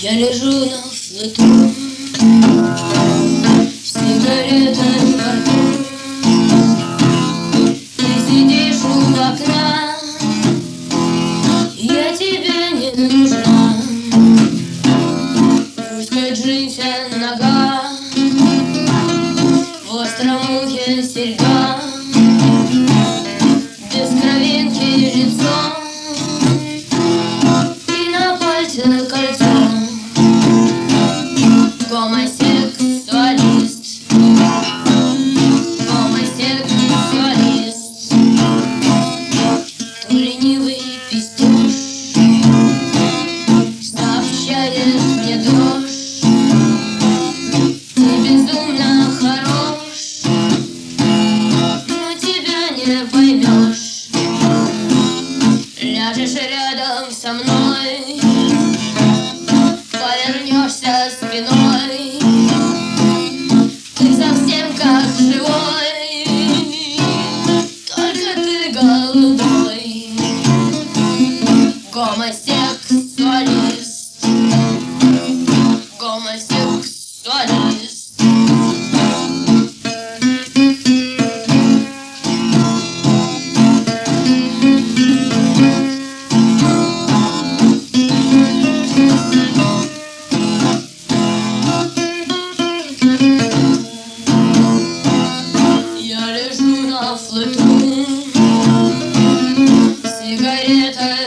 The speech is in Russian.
Я лежу на флоту, сигарета во рту. Ты сидишь у окна, я тебе не нужна. Узкая джинсовая нога, в остром ухе серьга, без кровинки лицо и на пальце кольцо. Гомосексуалист, гомосексуалист, ленивый пиздеж сообщает мне дрожь. Ты безумно хорош, но тебя не поймешь. Ляжешь рядом со мной, повернешься спиной, ты совсем как живой, только ты голубой. Гомосексуалист, гомосексуалист. Я лежу на флоту, сигарета